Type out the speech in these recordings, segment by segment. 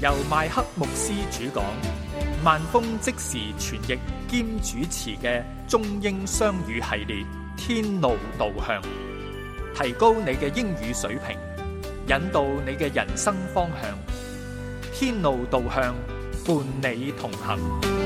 由麥克牧師主講，萬峰即時傳譯兼主持嘅中英雙語系列《天路導向》，提高你嘅英語水平，引導你嘅人生方向。天路導向，伴你同行。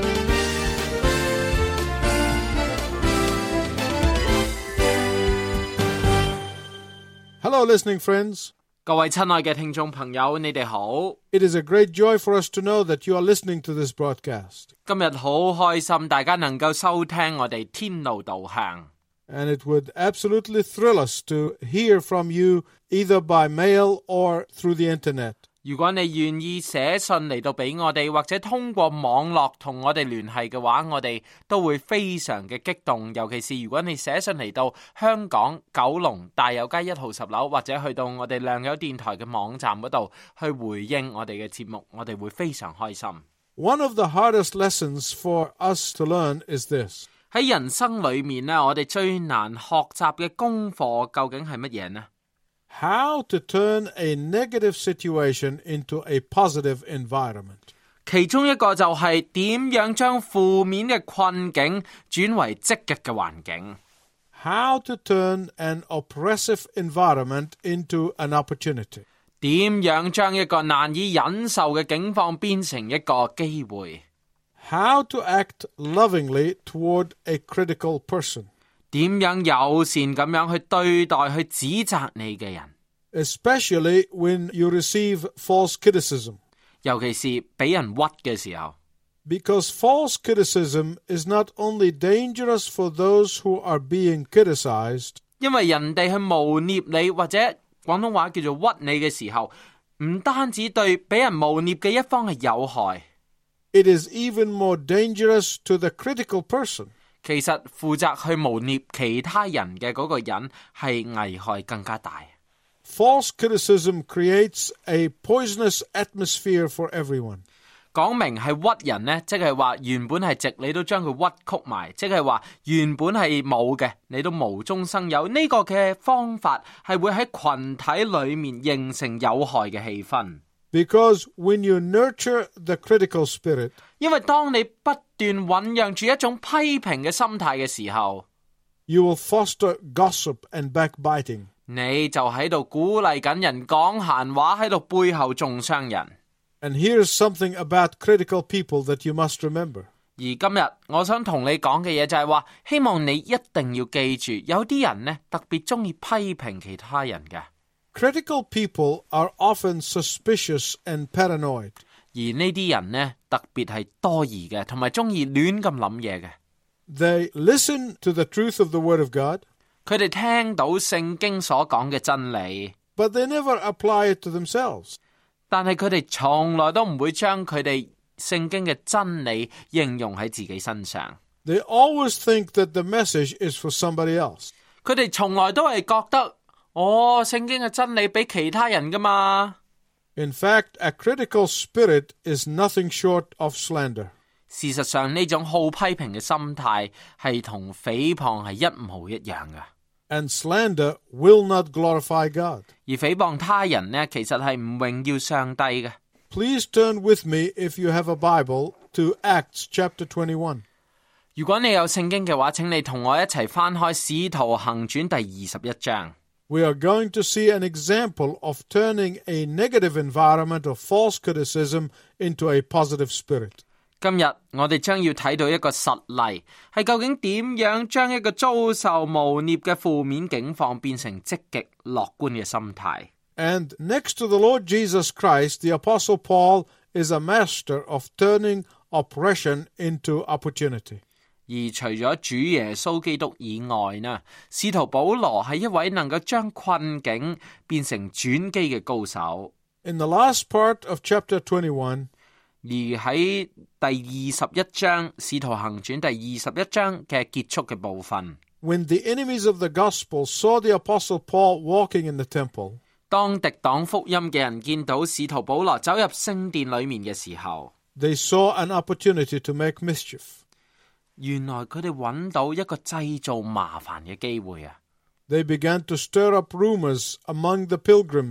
Hello, listening friends. 各位親愛嘅聽眾朋友，你哋好。 It is a great joy for us to know that you are listening to this broadcast. 今日好開心，大家能夠收聽我哋天路導向。 And it would absolutely thrill us to hear from you either by mail or through the internet. 如果你願意寫信嚟到俾我哋，或者通過網絡同我哋聯繫嘅話，我哋都會非常嘅激動。尤其是如果你寫信嚟到香港九龍大有街1號10樓，或者去到我哋良友電台嘅網站嗰度去回應我哋嘅節目，我哋會非常開心。 One of the hardest lessons for us to learn is this. 喺人生裏面呢，我哋最難學習嘅功課究竟係乜嘢呢 ？How to turn a negative situation into a positive environment. 其中一個就係點樣將負面嘅困境轉為積極嘅環境。 How to turn an oppressive environment into an opportunity. 點樣將一個難以忍受嘅境況變成一個機會。 How to act lovingly toward a critical person. 點樣友善咁樣去對待去指責你嘅人 ，especially when you receive false criticism. 尤其是俾人屈嘅時候。 Because false criticism is not only dangerous for those who are being criticized. 因為人哋去誣衊你或者廣東話叫做屈你嘅時候，唔單止對俾人誣衊嘅一方係有害。 It is even more dangerous to the critical person. 其實負責去誣衊其他人嘅嗰個人係危害更加大。 False criticism creates a poisonous atmosphere for everyone. 講明係屈人呢，即係話原本係直，你都將佢屈曲埋，即係話原本係冇嘅，你都無中生有。呢個嘅方法係會喺群體裏面形成有害嘅氣氛。 Because when you nurture the critical spirit, 因為當你不斷醞釀住一種批評嘅心態嘅時候， you will foster gossip and backbiting. 你就喺度鼓勵緊人講閒話，喺度背後中傷人。 And here's something about critical people that you must remember. 而今日我想同你講嘅嘢就係話，希望你一定要記住，有啲人呢特別中意批評其他人嘅。 Critical people are often suspicious and paranoid. 而呢啲人呢，特別係多疑嘅，同埋中意亂咁諗嘢嘅。 They listen to the truth of the Word of God. 佢哋聽到聖經所講嘅真理， but they never apply it to themselves. 但係佢哋從來都唔會將佢哋聖經嘅真理應用喺自己身上。 They always think that the message is for somebody else. 佢哋從來都係覺得，聖經嘅真理俾其他人噶嘛。 In fact, a critical spirit is nothing short of slander. 事實上，呢種好批評嘅心態係同誹謗係一模一樣嘅。 And slander will not glorify God. 而誹謗他人呢，其實係唔榮耀上帝嘅。 Please turn with me, if you have a Bible, to Acts chapter 21. 如果你有聖經嘅話，請你同我一齊翻開《使徒行傳》第21章。 We are going to see an example of turning a negative environment of false criticism into a positive spirit. 今日我哋將要睇到一個實例，係究竟點樣將一個遭受誣衊嘅負面境況變成積極樂觀嘅心態。 And next to the Lord Jesus Christ, the Apostle Paul is a master of turning oppression into opportunity. 而除咗主耶穌基督以外呢，使徒保羅係一位能夠將困境變成轉機嘅高手。 In the last part of chapter 21, 而喺第21章《使徒行傳》第21章嘅結束嘅部分， when the enemies of the gospel saw the Apostle Paul walking in the temple, 當敵擋福音嘅人見到使徒保羅走入聖殿裏面嘅時候， they saw an opportunity to make mischief. 原來佢哋揾到一個製造麻煩嘅機會啊！ They began to stir up rumors among the pilgrims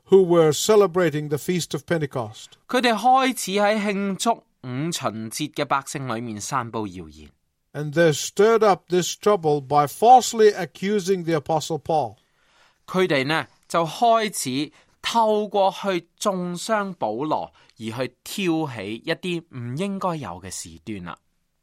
who were celebrating the Feast of Pentecost. 佢哋開始喺慶祝五旬節嘅百姓裏面散佈謠言。 And they stirred up this trouble by falsely accusing the Apostle Paul. 佢哋呢就開始透過去中傷保羅，而去挑起一啲唔應該有嘅事端啦。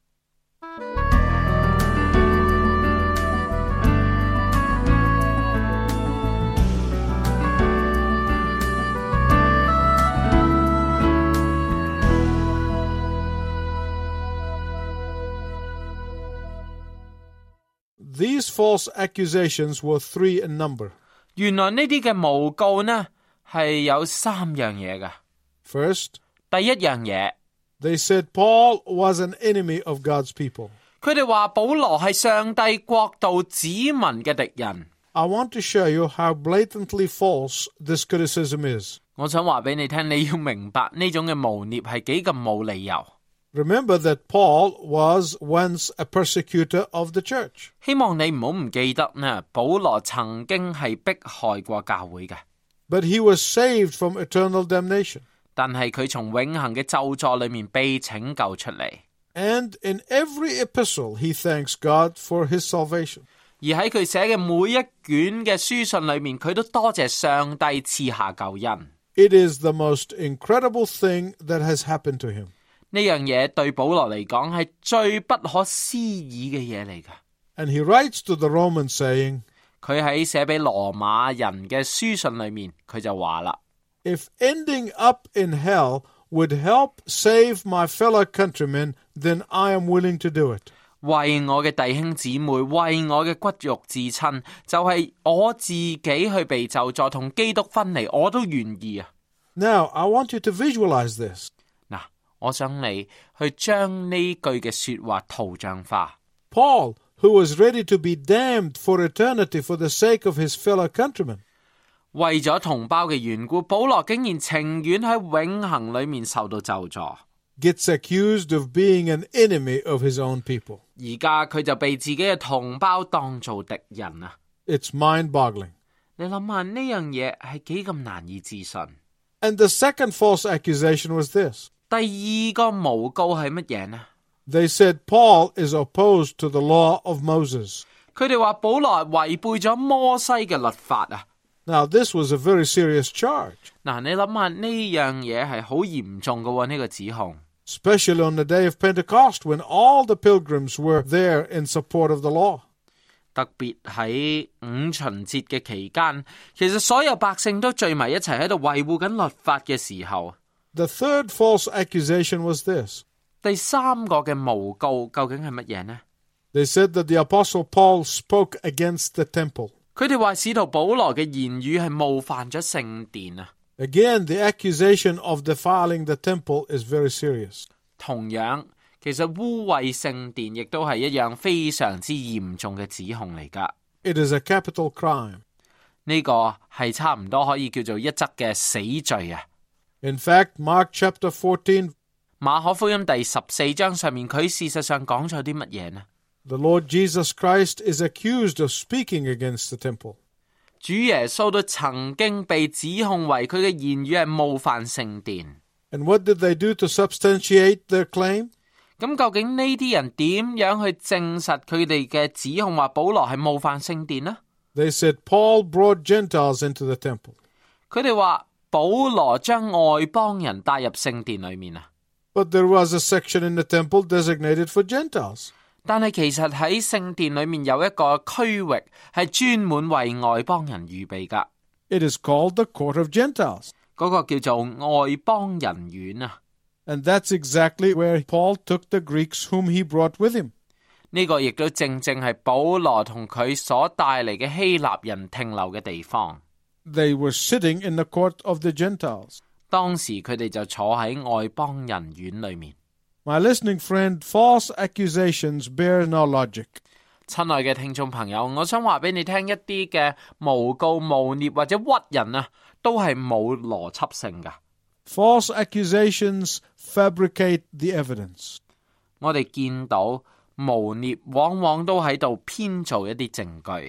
These false accusations were 3 in number. 原來呢啲嘅誣告呢係有3樣嘢嘅。 First, 第一樣嘢， they said Paul was an enemy of God's people. 佢哋話保羅係上帝國度子民嘅敵人。 I want to show you how blatantly false this criticism is. 我想話俾你聽，你要明白呢種嘅誣衊係幾咁冇理由。 Remember that Paul was once a persecutor of the church. 希望你唔好唔記得呢，保羅曾經係迫害過教會嘅， But he was saved from eternal damnation. 但係佢從永恆嘅咒詛裏面被拯救出嚟。 And in every epistle, he thanks God for his salvation. 而喺佢寫嘅每一卷嘅書信裏面，佢都多謝上帝賜下救恩。 It is the most incredible thing that has happened to him. 呢樣嘢對保羅嚟講係最不可思議嘅嘢嚟㗎。 And he writes to the Romans saying, 佢喺寫俾羅馬人嘅書信裏面，佢就話啦， If ending up in hell would help save my fellow countrymen, then I am willing to do it. 為我嘅弟兄姊妹，為我嘅骨肉至親，就係我自己去被咒詛同基督分離，我都願意啊。 Now, I want you to visualize this. 嗱，我想你去將呢句嘅說話圖像化。 Paul, who was ready to be damned for eternity for the sake of his fellow countrymen, 為咗同胞嘅緣故，保羅竟然情願喺永恆裏面受到咒詛。 gets accused of being an enemy of his own people. 而家佢就被自己嘅同胞當做敵人啊！ It's mind-boggling. 你諗下呢樣嘢係幾咁難以置信。 And the second false accusation was this. 第二個誣告係乜嘢呢？ They said Paul is opposed to the law of Moses. 佢哋話保羅違背咗摩西嘅律法啊！ Now, this was a very serious charge, 嗱，你諗下呢樣嘢係好嚴重嘅喎，呢個指控。 especially on the day of Pentecost when all the pilgrims were there in support of the law. 特別喺五旬節嘅期間，其實所有百姓都聚埋一齊喺度維護緊律法嘅時候。 The third false accusation was this. 第三個嘅誣告究竟係乜嘢呢？ They said that the Apostle Paul spoke against the temple. 佢哋話使徒保羅嘅言語係冒犯咗聖殿啊！ Again, the accusation of defiling the temple is very serious. 同樣，其實污穢聖殿亦都係一樣非常之嚴重嘅指控嚟㗎。 It is a capital crime. 呢個係差唔多可以叫做一則嘅死罪啊！ In fact, Mark chapter 14, 馬可福音第14章上面，佢事實上講咗啲乜嘢呢？ the Lord Jesus Christ is accused of speaking against the temple. 主耶穌都曾經被指控為佢嘅言語係冒犯聖殿。 And what did they do to substantiate their claim? 咁究竟呢啲人點樣去證實佢哋嘅指控話保羅係冒犯聖殿呢？ They said Paul brought Gentiles into the temple. 佢哋話保羅將外邦人帶入聖殿裏面啊！ But there was a section in the temple designated for Gentiles. 但係其實喺聖殿裏面有一個區域係專門為外邦人預備噶。 It is called the Court of Gentiles. 嗰個叫做外邦人院啊！ And that's exactly where Paul took the Greeks whom he brought with him. 呢個亦都正正係保羅同佢所帶嚟嘅希臘人停留嘅地方。 They were sitting in the court of the Gentiles. 當時佢哋就坐喺外邦人院裏面。 My listening friend, false accusations bear no logic. 親愛嘅聽眾朋友，我想話俾你聽，一啲嘅誣告、誣衊或者屈人啊，都係冇邏輯性噶。 False accusations fabricate the evidence. 我哋見到誣衊往往都喺度編造一啲證據。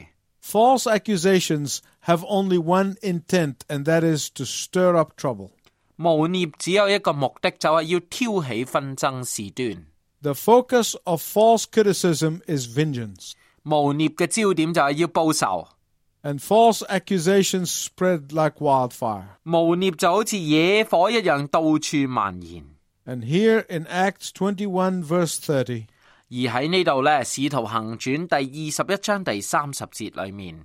false accusations have only one intent, and that is to stir up trouble. 誣衊只有一個目的，就係要挑起紛爭事端。 The focus of false criticism is vengeance, 誣衊嘅焦點就係要報仇， and false accusations spread like wildfire. 誣衊就好似野火一樣到處蔓延。 And here in Acts 21 verse 30, 而喺呢度呢，《使徒行傳》第21章第30節裏面，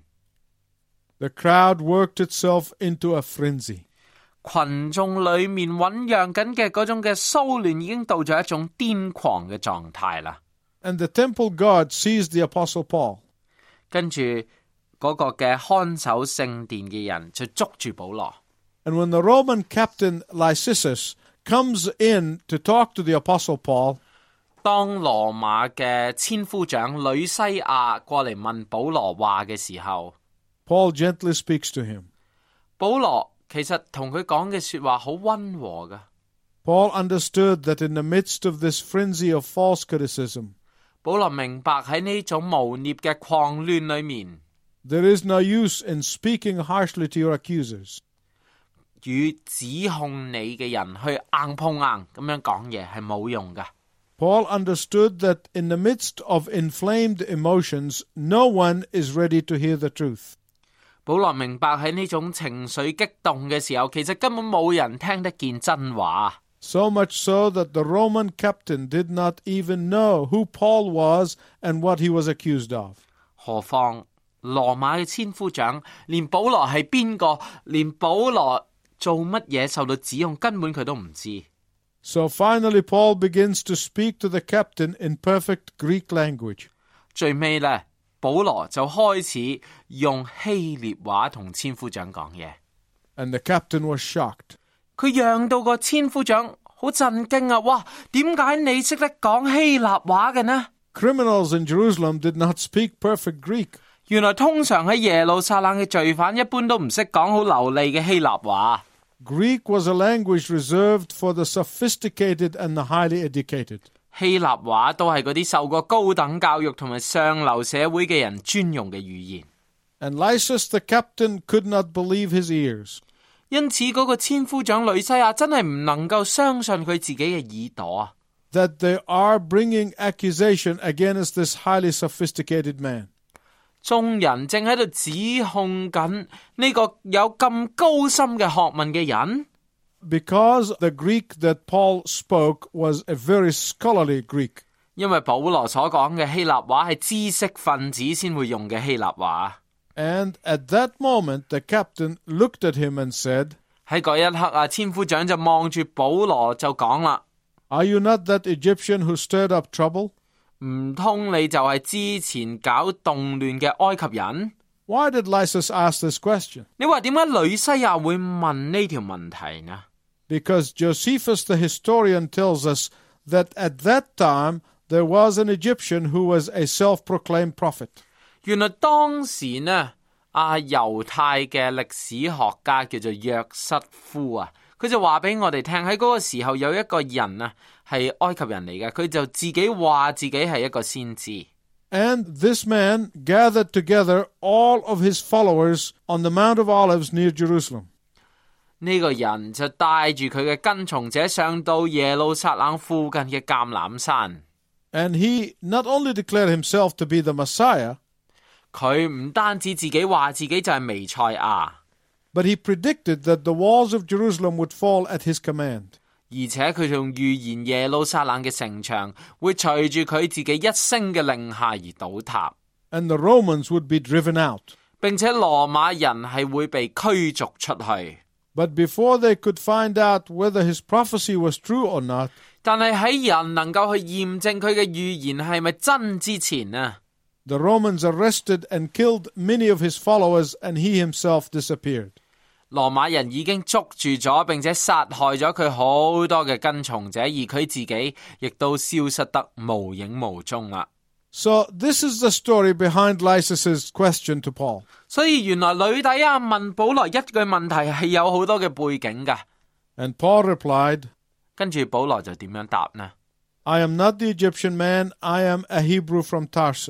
the crowd worked itself into a frenzy. 群眾裏面醞釀緊嘅嗰種嘅騷亂已經到咗一種癲狂嘅狀態啦。 And the temple guard seized the apostle Paul. 跟住嗰個嘅看守聖殿嘅人就捉住保羅。 And when the Roman captain Lysisus comes in to talk to the apostle Paul, 當羅馬嘅千夫長呂西亞過嚟問保羅話嘅時候， Paul gently speaks to him. 保羅其實同佢講嘅說話好溫和噶。 Paul understood that in the midst of this frenzy of false criticism, 保羅明白喺呢種誣衊嘅狂亂裏面， there is no use in speaking harshly to your accusers. 與指控你嘅人去硬碰硬咁樣講嘢係冇用噶。 Paul understood that in the midst of inflamed emotions, no one is ready to hear the truth. 保羅明白喺呢種情緒激動嘅時候，其實根本冇人聽得見真話。 So much so that the Roman captain did not even know who Paul was and what he was accused of. 何況羅馬嘅千夫長連保羅係邊個，連保羅做乜嘢受到指控，根本佢都唔知。 So finally Paul begins to speak to the captain in perfect Greek language. 最尾呢，保羅就開始用希臘話同千夫長講嘢。 And the captain was shocked. 佢讓到個千夫長好震驚啊！哇，點解你識得講希臘話嘅呢？ Criminals in Jerusalem did not speak perfect Greek. 原來通常喺耶路撒冷嘅罪犯一般都唔識講好流利嘅希臘話。 Greek was a language reserved for the sophisticated and the highly educated. 希臘話都係嗰啲受過高等教育同埋上流社會嘅人專用嘅語言。 And Lysias the captain could not believe his ears. 因此嗰個千夫長呂西亞真係唔能夠相信佢自己嘅耳朵啊！ That they are bringing accusation against this highly sophisticated man. 眾人正喺度指控緊呢個有咁高深嘅學問嘅人。 Because the Greek that Paul spoke was a very scholarly Greek. 因為保羅所講嘅希臘話係知識分子先會用嘅希臘話。 And at that moment the captain looked at him and said, 喺嗰一刻啊，千夫長就望住保羅就講啦： Are you not that Egyptian who stirred up trouble? 唔通你就係之前搞動亂嘅埃及人？ Why did Lysias ask this question? 你話點解呂西亞會問呢條問題呢？ Because Josephus the historian tells us that at that time there was an Egyptian who was a self-proclaimed prophet. 原來當時呢，猶太嘅歷史學家叫做約瑟夫啊，佢就話俾我哋聽，喺嗰個時候有一個人啊係埃及人嚟嘅，佢就自己話自己係一個先知。 And this man gathered together all of his followers on the Mount of Olives near Jerusalem. 呢個人就帶住佢嘅跟從者上到耶路撒冷附近嘅橄欖山。 And he not only declared himself to be the Messiah, 佢唔單止自己話自己就係彌賽亞， but he predicted that the walls of Jerusalem would fall at his command. 而且佢仲預言耶路撒冷嘅城牆會隨住佢自己一聲嘅令下而倒塌， And the Romans would be driven out. 並且羅馬人係會被驅逐出去。 But before they could find out whether his prophecy was true or not, 但係喺人能夠去驗證佢嘅預言係咪真之前啊， the Romans arrested and killed many of his followers, and he himself disappeared. 羅馬人已經捉住咗並且殺害咗佢好多嘅跟從者，而佢自己亦都消失得無影無蹤啦。 So this is the story behind Lysias' question to Paul. 所以原來呂底亞問保羅一句問題係有好多嘅背景㗎。 And Paul replied, 跟住保羅就點樣答呢？ I am not the Egyptian man, I am a Hebrew from Tarsus.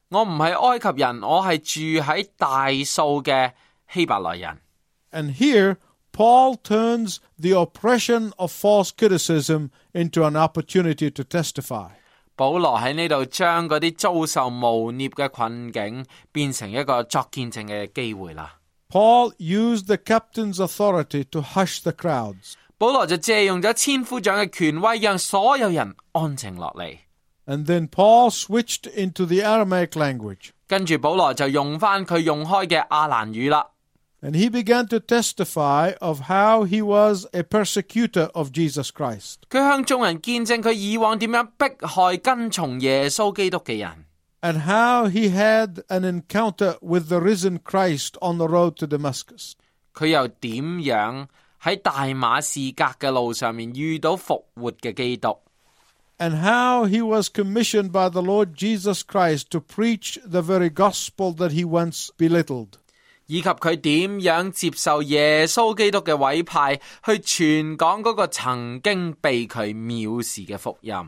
我唔係埃及人，我係住喺大數嘅希伯來人。 And here, Paul turns the oppression of false criticism into an opportunity to testify. 保羅喺呢度將嗰啲遭受誣衊嘅困境變成一個作見證嘅機會啦。 Paul used the captain's authority to hush the crowds. 保羅就借用咗千夫長嘅權威，讓所有人安靜落嚟。 And then Paul switched into the Aramaic language. 跟住保羅就用翻佢用開嘅亞蘭語啦。 And he began to testify of how he was a persecutor of Jesus Christ. 佢向眾人見證佢以往點樣迫害跟從耶穌基督嘅人， And how he had an encounter with the risen Christ on the road to Damascus. 佢又點樣喺大馬士革嘅路上面遇到復活嘅基督， And how he was commissioned by the Lord Jesus Christ to preach the very gospel that he once belittled. 以及佢點樣接受耶穌基督嘅委派，去傳講嗰個曾經被佢藐視嘅福音。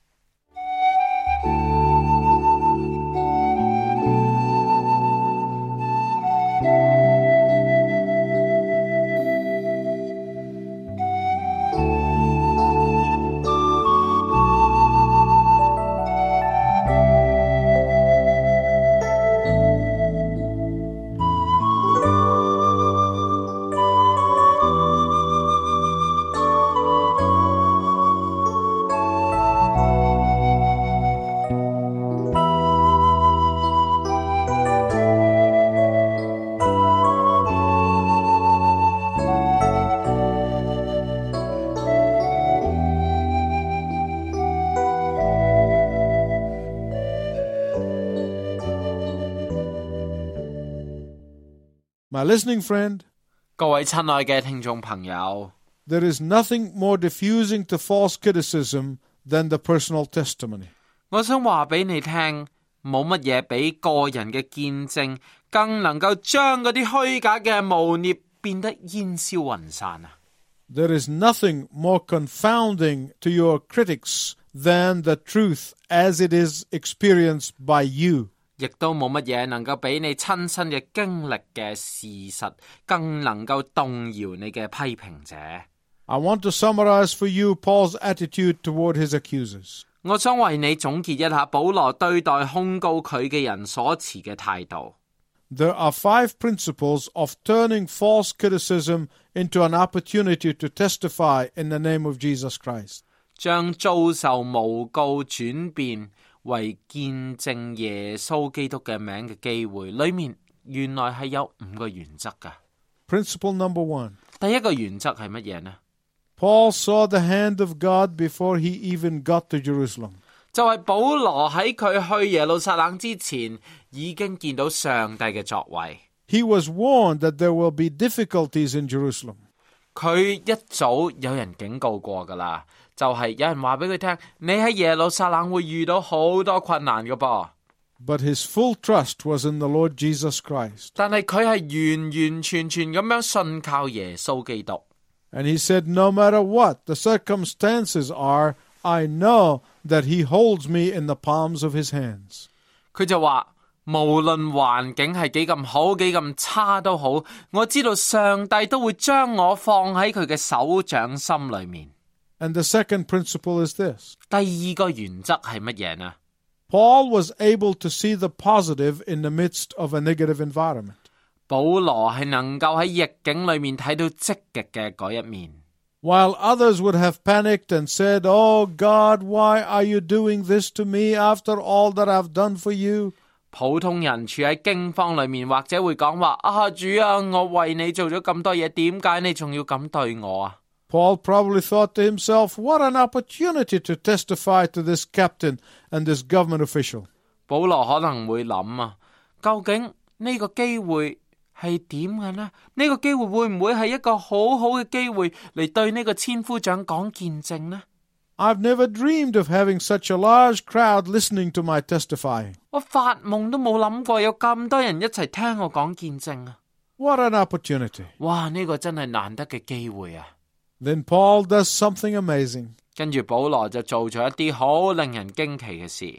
My listening friend, 各位親愛嘅聽眾朋友， there is nothing more diffusing to false criticism than the personal testimony. 我想話俾你聽，冇乜嘢比個人嘅見證更能夠將嗰啲虛假嘅誣衊變得煙消雲散啊！ There is nothing more confounding to your critics than the truth as it is experienced by you. 亦都冇乜嘢能夠比你親身嘅經歷嘅事實更能夠動搖你嘅批評者。 I want to summarize for you Paul's attitude toward his accusers. 我想為你總結一下保羅對待控告佢嘅人所持嘅態度。 There are 5 principles of turning false criticism into an opportunity to testify in the name of Jesus Christ. 將遭受誣告轉變為見證耶穌基督嘅名嘅機會，裏面原來係有5個原則㗎。 Principle number 1. 第一個原則係乜嘢呢？ Paul saw the hand of God before he even got to Jerusalem. 就係保羅喺佢去耶路撒冷之前，已經見到上帝嘅作為。 He was warned that there will be difficulties in Jerusalem. 佢一早有人警告過㗎喇，就係有人話俾佢聽，你喺耶路撒冷會遇到好多困難㗎噃。 But his full trust was in the Lord Jesus Christ. 但係佢係完完全全咁樣信靠耶穌基督。 And he said, no matter what the circumstances are, I know that he holds me in the palms of his hands. 佢就話，無論環境係幾咁好，幾咁差都好，我知道上帝都會將我放喺佢嘅手掌心裏面。 And the second principle is this. 第二個原則係乜嘢呢？ Paul was able to see the positive in the midst of a negative environment. 保羅係能夠喺逆境裏面睇到積極嘅嗰一面。 While others would have panicked and said, Oh God, why are you doing this to me after all that I've done for you? 普通人處喺驚慌裏面，或者會講話：啊，主啊，我為你做咗咁多嘢，點解你仲要咁對我啊？ Paul probably thought to himself, what an opportunity to testify to this captain and this government official. 保羅可能會諗啊，究竟呢個機會係點嘅呢？呢個機會會唔會係一個好好嘅機會嚟對呢個千夫長講見證呢？ I've never dreamed of having such a large crowd listening to my testifying. 我發夢都冇諗過有咁多人一齊聽我講見證啊！ What an opportunity. 哇，呢個真係難得嘅機會啊！ Then Paul does something amazing. 跟住保羅就做咗一啲好令人驚奇嘅事。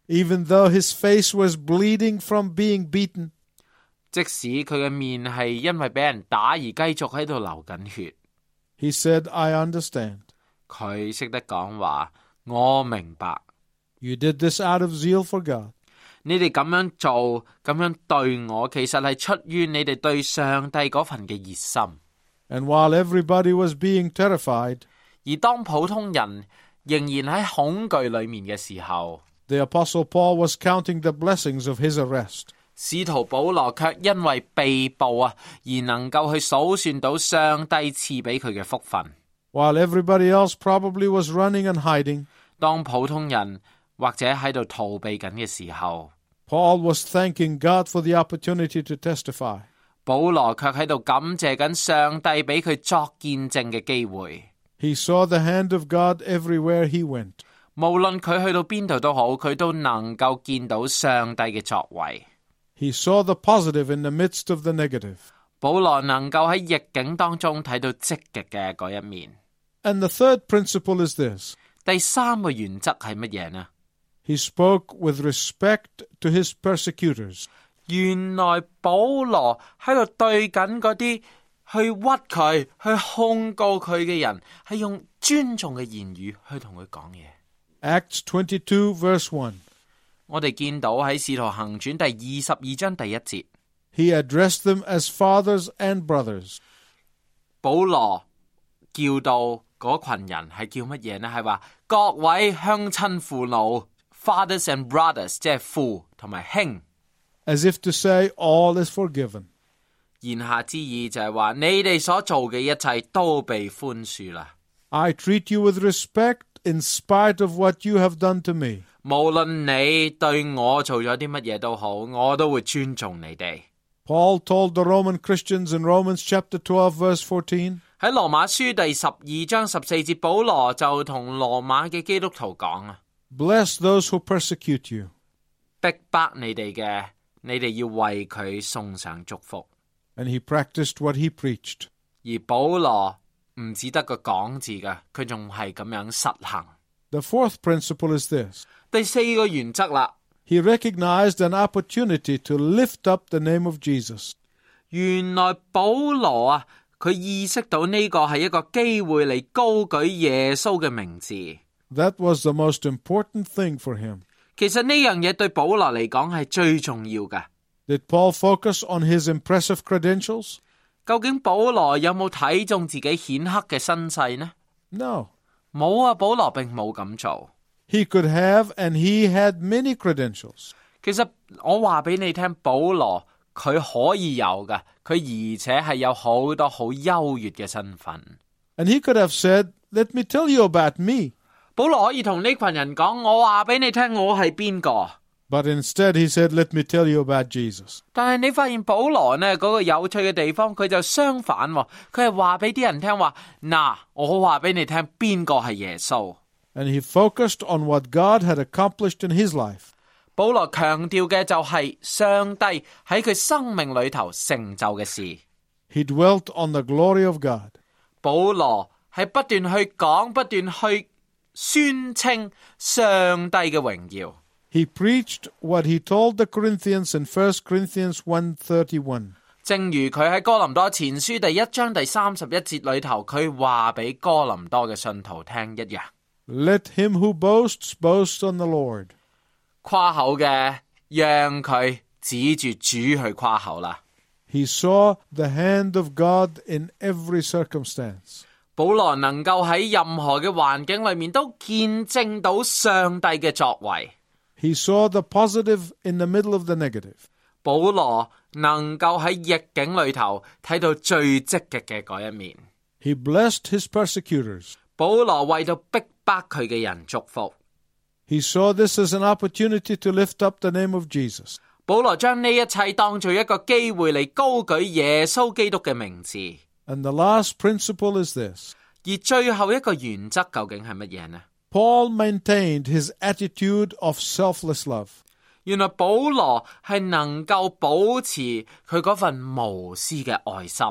even though his face was bleeding from being beaten. 即使佢嘅面係因為俾人打而繼續喺度流緊血。 He said, I understand. 佢識得講話，我明白。 You did this out of zeal for God. 你哋咁樣做，咁樣對我，其實係出於你哋對上帝嗰份嘅熱心。 And while everybody was being terrified, 而當普通人仍然喺恐懼裏面嘅時候， the Apostle Paul was counting the blessings of his arrest. 使徒保羅卻因為被捕而能夠去數算到上帝賜俾佢嘅福分。 While everybody else probably was running and hiding, 當普通人或者喺度逃避緊嘅時候， Paul was thanking God for the opportunity to testify. 保羅卻喺度感謝緊上帝俾佢作見證嘅機會。 He saw the hand of God everywhere he went. 無論佢去到邊度都好，佢都能夠見到上帝嘅作為。 He saw the positive in the midst of the negative. 保羅能夠喺逆境當中睇到積極嘅嗰一面。 And the third principle is this. 第三個原則係乜嘢呢？ He spoke with respect to his persecutors. 原來保羅喺度對緊嗰啲去屈佢、去控告佢嘅人，係用尊重嘅言語去同佢講嘢。 Acts 22 verse 1. 我哋見到喺《使徒行傳》第22章第1節， He addressed them as fathers and brothers. 保羅叫到嗰群人係叫乜嘢呢？係話各位鄉親父老 ，fathers and brothers， 即係父同埋兄。 As if to say all is forgiven. 言下之意就係話你哋所做嘅一切都被寬恕啦。 I treat you with respect in spite of what you have done to me. 無論你對我做咗啲乜嘢都好，我都會尊重你哋。 Paul told the Roman Christians in Romans chapter 12 verse 14, 喺羅馬書第12章14節，保羅就同羅馬嘅基督徒講啊， Bless those who persecute you. 逼迫你哋嘅，你哋要為佢送上祝福。 And he practiced what he preached. 而保羅唔只得個講字嘅，佢仲係咁樣實行。 The fourth principle is this. 第四個原則啦， He recognized an opportunity to lift up the name of Jesus. 原來保羅啊，佢意識到呢個係一個機會嚟高舉耶穌嘅名字。 That was the most important thing for him. 其實呢樣嘢對保羅嚟講係最重要嘅。 Did Paul focus on his impressive credentials? 究竟保羅有冇睇中自己顯赫嘅身世呢？ No. 冇啊，保羅並冇咁做。 He could have and he had many credentials. 其實我話俾你聽，保羅佢可以有嘅，佢而且係有好多好優越嘅身份。 And he could have said, let me tell you about me. 保羅可以同呢群人講，我話俾你聽我係邊個。 But instead he said, let me tell you about Jesus. 但係你發現保羅呢嗰個有趣嘅地方，佢就相反喎，佢係話俾啲人聽話，嗱，我話俾你聽邊個係耶穌。 And he focused on what God had accomplished in his life. 保羅強調嘅就係上帝喺佢生命裏頭成就嘅事。 He dwelt on the glory of God. 保羅係不斷去講，不斷去宣稱上帝嘅榮耀。 He preached what he told the Corinthians in 1 Corinthians 1:31. 正如佢喺哥林多前書第1章第31節裏頭，佢話俾哥林多嘅信徒聽一樣。 Let him who boasts boast on the Lord. 誇口嘅，讓佢指住主去誇口啦。 He saw the hand of God in every circumstance. 保羅能夠喺任何嘅環境裏面都見證到上帝嘅作為。 He saw the positive in the middle of the negative. 保羅能夠喺逆境裏頭睇到最積極嘅嗰一面。 He blessed his persecutors. 保羅為到逼迫佢嘅人祝福。 He saw this as an opportunity to lift up the name of Jesus. 保羅將呢一切當做一個機會嚟高舉耶穌基督嘅名字。 And the last principle is this. 而最後一個原則究竟係乜嘢呢？ Paul maintained his attitude of selfless love. 原來保羅係能夠保持佢嗰份無私嘅愛心。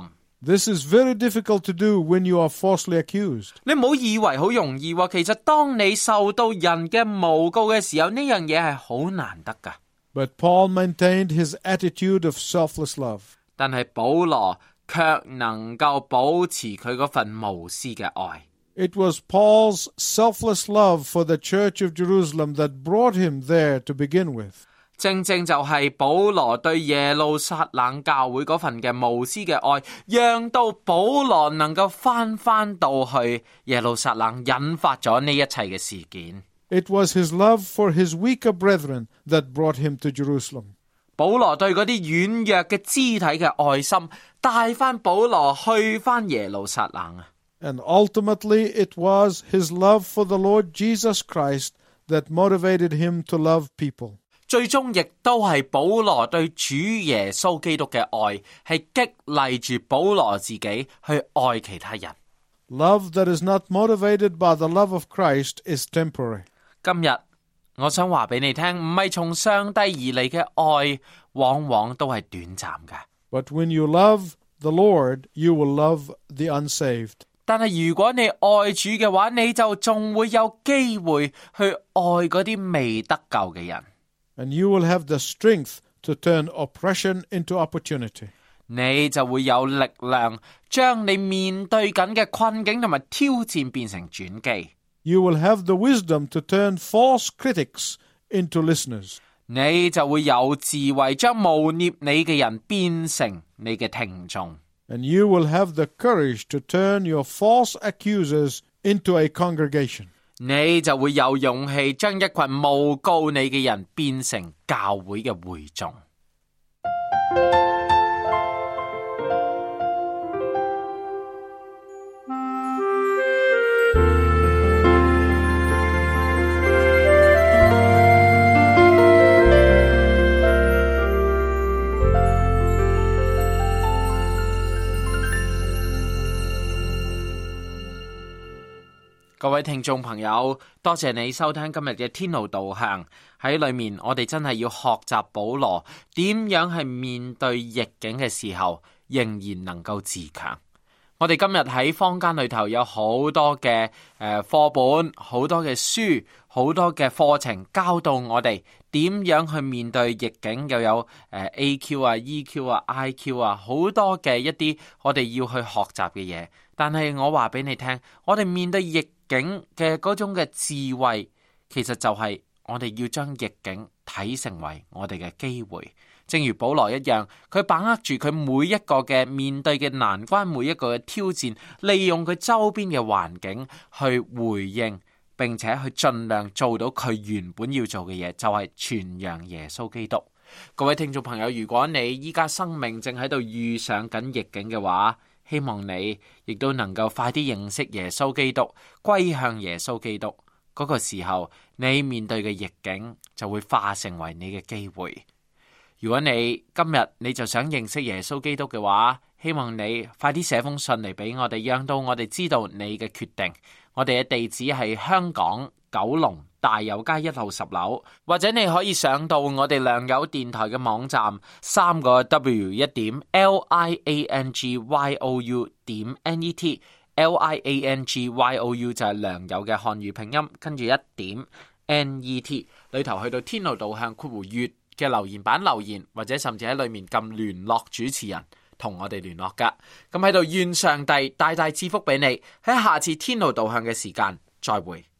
This is very difficult to do when you are falsely accused. 你唔好以為好容易喎，其實當你受到人嘅誣告嘅時候，呢樣嘢係好難得噶。 But Paul maintained his attitude of selfless love. 但係保羅卻能夠保持佢嗰份無私嘅愛。 It was Paul's selfless love for the Church of Jerusalem that brought him there to begin with. 正正就係保羅對耶路撒冷教會嗰份嘅無私嘅愛，讓到保羅能夠翻到去耶路撒冷，引發咗呢一切嘅事件。 It was his love for his weaker brethren that brought him to Jerusalem. 保羅對嗰啲軟弱嘅肢體嘅愛心，帶翻保羅去翻耶路撒冷啊！ And ultimately it was his love for the Lord Jesus Christ that motivated him to love people. 最終亦都係保羅對主耶穌基督嘅愛，係激勵住保羅自己去愛其他人。 Love that is not motivated by the love of Christ is temporary. 今日我想話俾你聽，唔係從上帝而嚟嘅愛，往往都係短暫嘅。 But when you love the Lord, you will love the unsaved. 但係如果你愛主嘅話，你就仲會有機會去愛嗰啲未得救嘅人。 And you will have the strength to turn oppression into opportunity. 你就會有力量將你面對緊嘅困境同埋挑戰變成轉機。 You will have the wisdom to turn false critics into listeners. 你就會有智慧將誣衊你嘅人變成你嘅聽眾。 And you will have the courage to turn your false accusers into a congregation. 你就會有勇氣將一群誣告你嘅人變成教會嘅會眾。各位聽眾朋友，多謝你收聽今日嘅天路導向。喺裏面我哋真係要學習保羅點樣係面對逆境嘅時候仍然能夠自強。我哋今日喺坊間裏頭有好多嘅課本，好多嘅書，好多嘅課程教導我哋點樣去面對逆境，又有AQ 啊、EQ 啊、IQ 啊，好多嘅一啲我哋要去學習嘅嘢。但係我話俾你聽，我哋面對逆境嘅嗰種嘅智慧，其實就係我哋要將逆境睇成為我哋嘅機會。正如保羅一樣，佢把握住佢每一個嘅面對嘅難關，每一個嘅挑戰，利用佢周邊嘅環境去回應，並且去盡量做到佢原本要做嘅嘢，就係傳揚耶穌基督。各位聽眾朋友，如果你依家生命正喺度遇上緊逆境嘅話，希望你亦都能夠快啲認識耶穌基督，歸向耶穌基督。嗰個時候，你面對嘅逆境就會化成為你嘅機會。如果你今日你就想認識耶穌基督嘅話，希望你快啲寫封信嚟俾我哋，讓到我哋知道你嘅決定。我哋嘅地址係香港九龍大有街1號10樓，或者你可以上到我哋良友電台嘅網站3W1.LIANGYOU.net LIANGYOU 就係良友嘅漢語拼音，跟住1.net 裏頭去到天路導向粵嘅留言板留言，或者甚至喺裏面撳聯絡主持人同我哋聯絡噶。咁喺度願上帝大大賜福俾你，喺下次天路導向嘅時間再會。